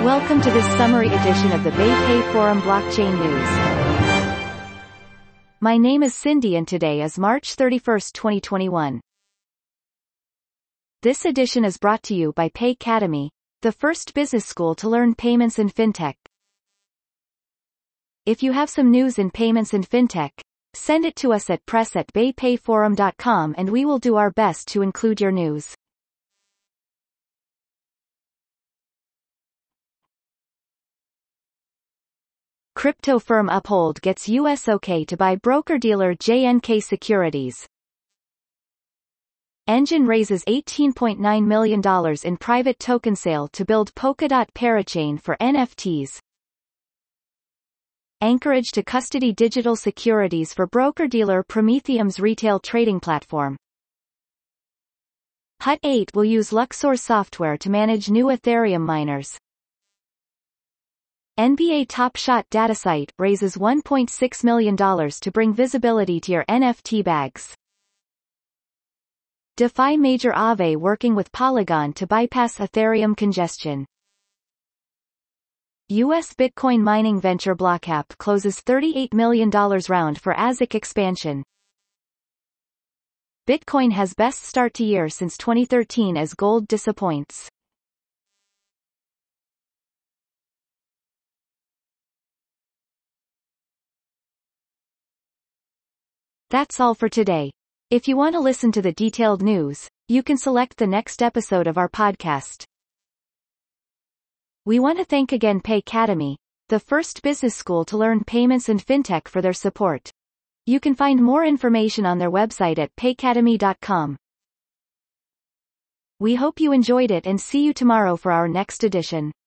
Welcome to this summary edition of the BayPay Forum Blockchain News. My name is Cindy and today is March 31, 2021. This edition is brought to you by Paycademy, the first business school to learn payments and fintech. If you have some news in payments and fintech, send it to us at press@baypayforum.com and we will do our best to include your news. Crypto firm Uphold gets US OK to buy broker-dealer JNK Securities. Engine raises $18.9 million in private token sale to build Polkadot parachain for NFTs. Anchorage to custody digital securities for broker-dealer Prometheum's retail trading platform. Hut 8 will use Luxor software to manage new Ethereum miners. NBA Top Shot datasite raises $1.6 million to bring visibility to your NFT bags. DeFi major Aave working with Polygon to bypass Ethereum congestion. U.S. Bitcoin mining venture Blockap closes $38 million round for ASIC expansion. Bitcoin has best start to year since 2013 as gold disappoints. That's all for today. If you want to listen to the detailed news, you can select the next episode of our podcast. We want to thank again Paycademy, the first business school to learn payments and fintech for their support. You can find more information on their website at paycademy.com. We hope you enjoyed it and see you tomorrow for our next edition.